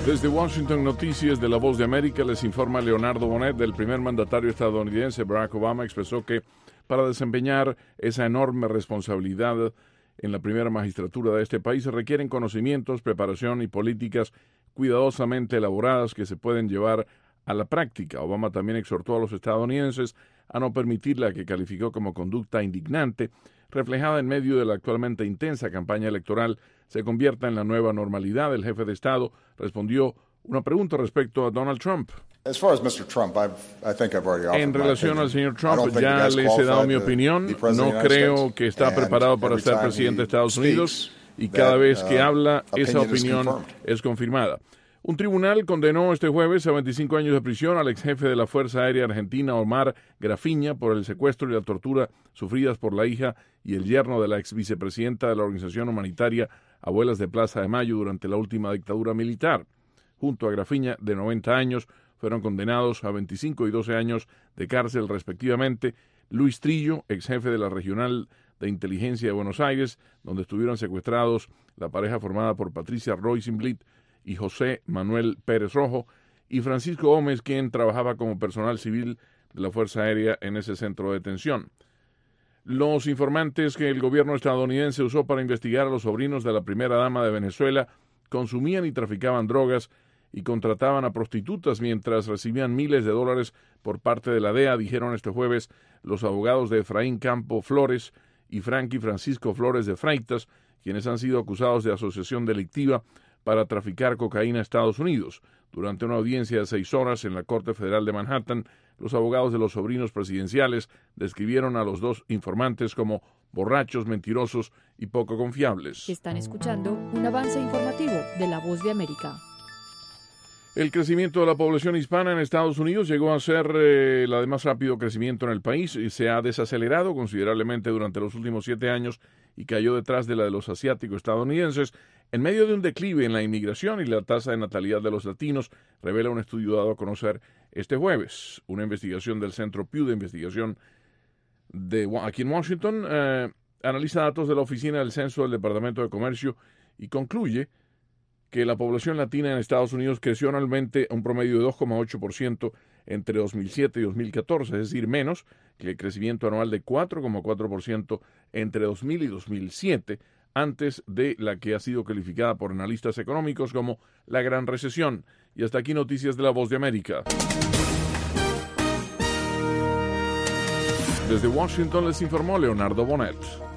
Desde Washington, Noticias de La Voz de América, les informa Leonardo Bonet. Del primer mandatario estadounidense, Barack Obama, expresó que para desempeñar esa enorme responsabilidad en la primera magistratura de este país se requieren conocimientos, preparación y políticas cuidadosamente elaboradas que se pueden llevar a la práctica. Obama también exhortó a los estadounidenses a no permitir la que calificó como conducta indignante, reflejada en medio de la actualmente intensa campaña electoral, se convierta en la nueva normalidad. El jefe de Estado respondió una pregunta respecto a Donald Trump. En relación al señor Trump, ya les he dado mi opinión. No creo que está preparado para ser presidente de Estados Unidos y cada vez que habla, esa opinión es confirmada. Un tribunal condenó este jueves a 25 años de prisión al ex jefe de la Fuerza Aérea Argentina, Omar Grafiña, por el secuestro y la tortura sufridas por la hija y el yerno de la ex vicepresidenta de la organización humanitaria Abuelas de Plaza de Mayo durante la última dictadura militar. Junto a Grafiña, de 90 años, fueron condenados a 25 y 12 años de cárcel respectivamente Luis Trillo, ex jefe de la Regional de Inteligencia de Buenos Aires, donde estuvieron secuestrados la pareja formada por Patricia Rosenblit y José Manuel Pérez Rojo, y Francisco Gómez, quien trabajaba como personal civil de la Fuerza Aérea en ese centro de detención. Los informantes que el gobierno estadounidense usó para investigar a los sobrinos de la primera dama de Venezuela consumían y traficaban drogas y contrataban a prostitutas mientras recibían miles de dólares por parte de la DEA, dijeron este jueves los abogados de Efraín Campo Flores y Frankie Francisco Flores de Freitas, quienes han sido acusados de asociación delictiva para traficar cocaína a Estados Unidos. Durante una audiencia de 6 horas en la Corte Federal de Manhattan, los abogados de los sobrinos presidenciales describieron a los dos informantes como borrachos, mentirosos y poco confiables. Están escuchando un avance informativo de La Voz de América. El crecimiento de la población hispana en Estados Unidos llegó a ser la de más rápido crecimiento en el país y se ha desacelerado considerablemente durante los últimos 7 años y cayó detrás de la de los asiáticos estadounidenses en medio de un declive en la inmigración y la tasa de natalidad de los latinos, revela un estudio dado a conocer este jueves. Una investigación del Centro Pew de Investigación aquí en Washington analiza datos de la Oficina del Censo del Departamento de Comercio y concluye que la población latina en Estados Unidos creció anualmente a un promedio de 2,8% entre 2007 y 2014, es decir, menos que el crecimiento anual de 4,4% entre 2000 y 2007, antes de la que ha sido calificada por analistas económicos como la Gran Recesión. Y hasta aquí Noticias de La Voz de América. Desde Washington les informó Leonardo Bonet.